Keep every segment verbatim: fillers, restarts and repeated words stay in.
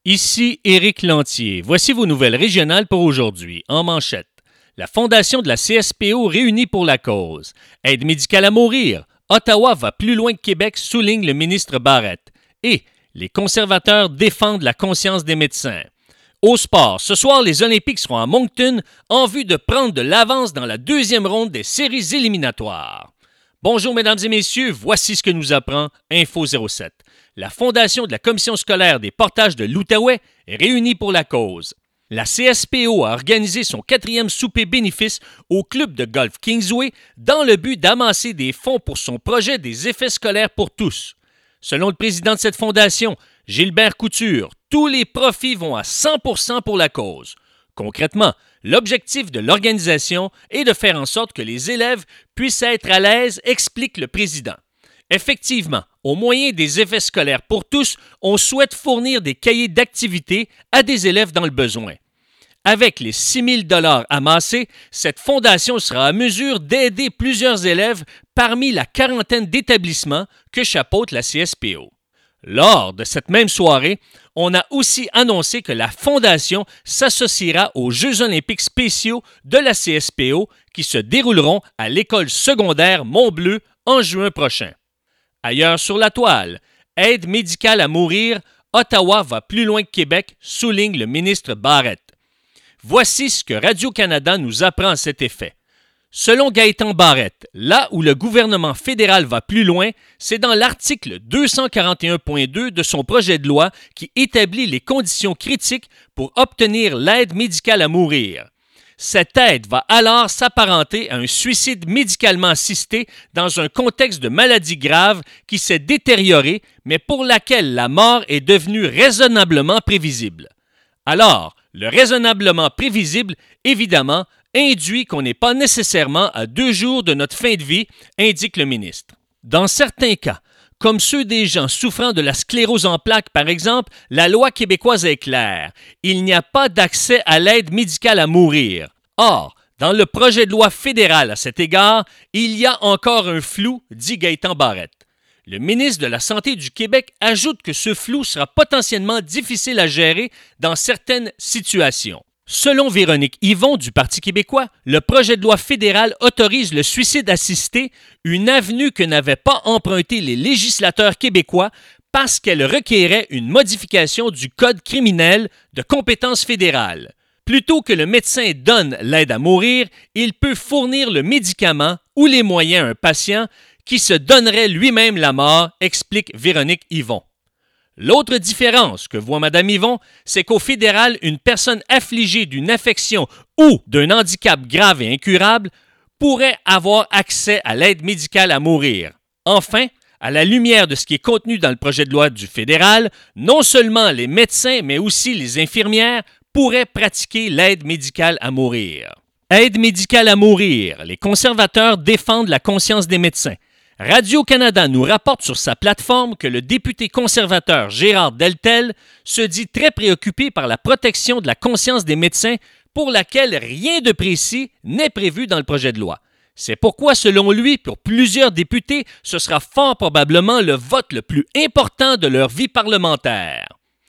Ici Éric Lantier. Voici vos nouvelles régionales pour aujourd'hui. En manchette, la fondation de la C S P O réunie pour la cause. Aide médicale à mourir. Ottawa va plus loin que Québec, souligne le ministre Barrette. Et les conservateurs défendent la conscience des médecins. Au sport, ce soir, les Olympiques seront à Moncton en vue de prendre de l'avance dans la deuxième ronde des séries éliminatoires. Bonjour mesdames et messieurs, voici ce que nous apprend Info zéro sept. La fondation de la commission scolaire des portages de l'Outaouais est réunie pour la cause. La C S P O a organisé son quatrième souper bénéfice au club de golf Kingsway dans le but d'amasser des fonds pour son projet des effets scolaires pour tous. Selon le président de cette fondation, Gilbert Couture, tous les profits vont à cent pour cent pour la cause. Concrètement, l'objectif de l'organisation est de faire en sorte que les élèves puissent être à l'aise, explique le président. Effectivement, au moyen des effets scolaires pour tous, on souhaite fournir des cahiers d'activités à des élèves dans le besoin. Avec les six mille dollars amassés, cette fondation sera à mesure d'aider plusieurs élèves parmi la quarantaine d'établissements que chapeaute la C S P O. Lors de cette même soirée, on a aussi annoncé que la fondation s'associera aux Jeux olympiques spéciaux de la C S P O qui se dérouleront à l'école secondaire Mont-Bleu en juin prochain. Ailleurs sur la toile, aide médicale à mourir, Ottawa va plus loin que Québec, souligne le ministre Barrette. Voici ce que Radio-Canada nous apprend à cet effet. Selon Gaétan Barrette, là où le gouvernement fédéral va plus loin, c'est dans l'article deux cent quarante et un point deux de son projet de loi qui établit les conditions critiques pour obtenir l'aide médicale à mourir. Cette aide va alors s'apparenter à un suicide médicalement assisté dans un contexte de maladie grave qui s'est détériorée, mais pour laquelle la mort est devenue raisonnablement prévisible. Alors, le raisonnablement prévisible, évidemment, induit qu'on n'est pas nécessairement à deux jours de notre fin de vie, indique le ministre. Dans certains cas, comme ceux des gens souffrant de la sclérose en plaques, par exemple, la loi québécoise est claire. Il n'y a pas d'accès à l'aide médicale à mourir. Or, dans le projet de loi fédéral à cet égard, il y a encore un flou, dit Gaétan Barrette. Le ministre de la Santé du Québec ajoute que ce flou sera potentiellement difficile à gérer dans certaines situations. Selon Véronique Yvon du Parti québécois, le projet de loi fédéral autorise le suicide assisté, une avenue que n'avaient pas emprunté les législateurs québécois parce qu'elle requérait une modification du Code criminel de compétence fédérale. Plutôt que le médecin donne l'aide à mourir, il peut fournir le médicament ou les moyens à un patient qui se donnerait lui-même la mort, explique Véronique Yvon. L'autre différence que voit Mme Yvon, c'est qu'au fédéral, une personne affligée d'une affection ou d'un handicap grave et incurable pourrait avoir accès à l'aide médicale à mourir. Enfin, à la lumière de ce qui est contenu dans le projet de loi du fédéral, non seulement les médecins, mais aussi les infirmières pourraient pratiquer l'aide médicale à mourir. Aide médicale à mourir, les conservateurs défendent la conscience des médecins. Radio-Canada nous rapporte sur sa plateforme que le député conservateur Gérard Deltel se dit très préoccupé par la protection de la conscience des médecins pour laquelle rien de précis n'est prévu dans le projet de loi. C'est pourquoi, selon lui, pour plusieurs députés, ce sera fort probablement le vote le plus important de leur vie parlementaire.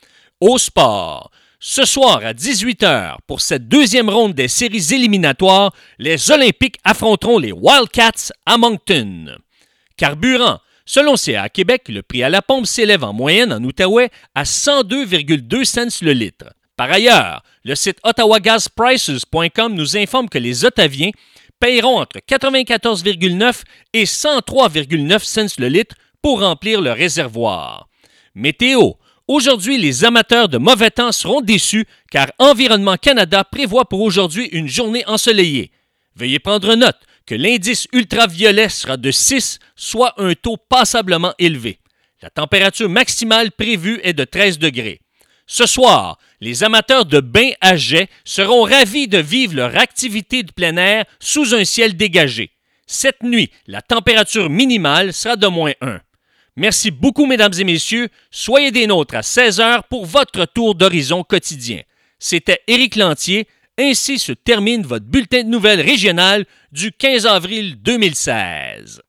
Au sport, ce soir à dix-huit heures, pour cette deuxième ronde des séries éliminatoires, les Olympiques affronteront les Wildcats à Moncton. Carburant. Selon C A Québec, le prix à la pompe s'élève en moyenne en Outaouais à cent deux virgule deux cents le litre. Par ailleurs, le site ottawa gas prices point com nous informe que les Ottaviens paieront entre quatre-vingt-quatorze virgule neuf et cent trois virgule neuf cents le litre pour remplir le réservoir. Météo. Aujourd'hui, les amateurs de mauvais temps seront déçus car Environnement Canada prévoit pour aujourd'hui une journée ensoleillée. Veuillez prendre note que l'indice ultraviolet sera de six, soit un taux passablement élevé. La température maximale prévue est de treize degrés. Ce soir, les amateurs de bains à jet seront ravis de vivre leur activité de plein air sous un ciel dégagé. Cette nuit, la température minimale sera de moins un. Merci beaucoup, mesdames et messieurs. Soyez des nôtres à seize heures pour votre tour d'horizon quotidien. C'était Éric Lantier. Ainsi se termine votre bulletin de nouvelles régionales du quinze avril deux mille seize.